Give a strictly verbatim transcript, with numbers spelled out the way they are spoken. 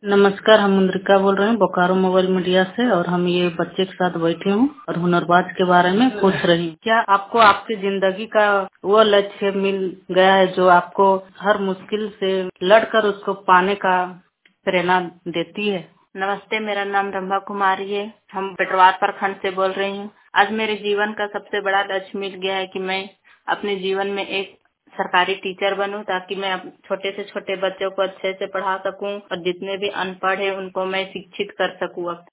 नमस्कार, हम मुद्रिका बोल रहे हैं बोकारो मोबाइल मीडिया से और हम ये बच्चे के साथ बैठी हूँ और हुनरबाज के बारे में पूछ रही हूँ। क्या आपको आपकी जिंदगी का वो लक्ष्य मिल गया है जो आपको हर मुश्किल से लड़कर उसको पाने का प्रेरणा देती है? नमस्ते, मेरा नाम रंभा कुमारी है। हम पेटरवार प्रखंड से बोल रही हूँ। आज मेरे जीवन का सबसे बड़ा लक्ष्य मिल गया है कि मैं अपने जीवन में एक सरकारी टीचर बनूं, ताकि मैं छोटे से छोटे बच्चों को अच्छे से पढ़ा सकूं और जितने भी अनपढ़ हैं उनको मैं शिक्षित कर सकूं।